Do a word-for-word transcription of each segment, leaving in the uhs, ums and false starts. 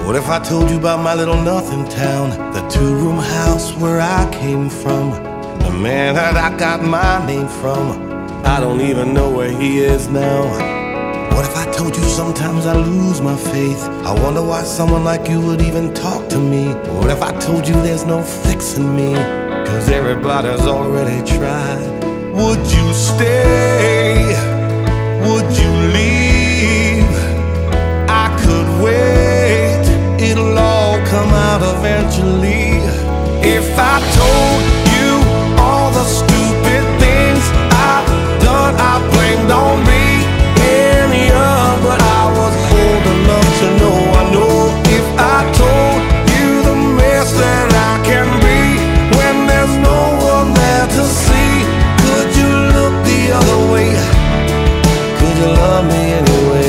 What if I told you about my little nothing town, the two-room house where I came from, the man that I got my name from? I don't even know where he is now. What if I told you sometimes I lose my faith? I wonder why someone like you would even talk to me. What if I told you there's no fixing me, 'cause everybody's already tried? Would you stay? Would you leave? I could wait, it'll all come out eventually. If I told you all the stupid things I've done, I blamed on me. But I was old enough to know, I know. If I told you the mess that I can be when there's no one there to see, could you look the other way? Could you love me anyway?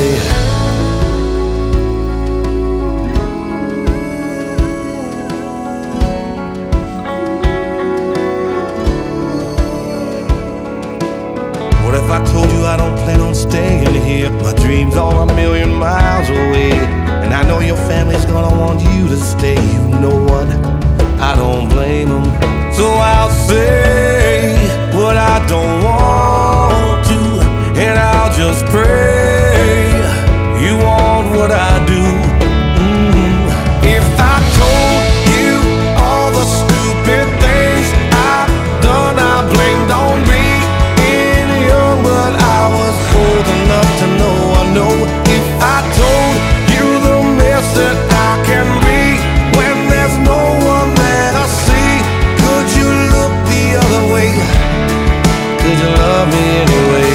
What if I told you I don't plan on staying here? My dreams are a million miles away, and I know your family's gonna want you to stay. You know what? I don't blame them. So I'll say what I don't want to, and I'll just pray you want what I do. Mm-hmm. If I told you all the stupid things I've done, I blamed on me. But I was old enough to know, I know. If I told you the mess that I can be when there's no one there to see, could you look the other way? Could you love me anyway?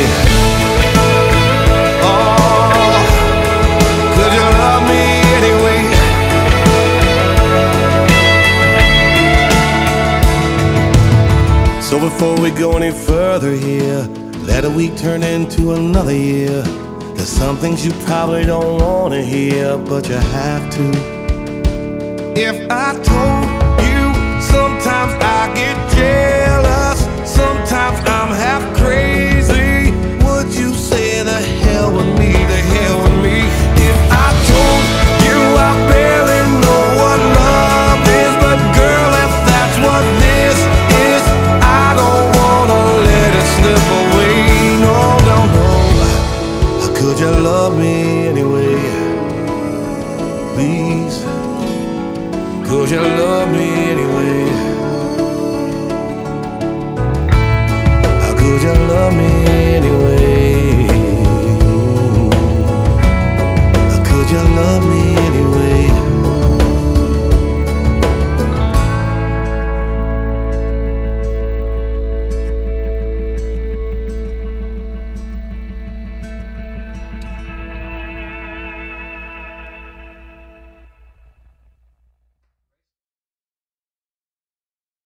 Oh, could you love me anyway? So before we go any further here, let a week turn into another year. There's some things you probably don't wanna hear, but you have to. If I told you sometimes I get jealous, sometimes I'm half crazy, would you say the hell with me, the hell with me? If I told you I barely know what love is, but girl, if that's what this is, I don't wanna let it slip away. Could you love me anyway? Please, could you love me anyway? Could you love me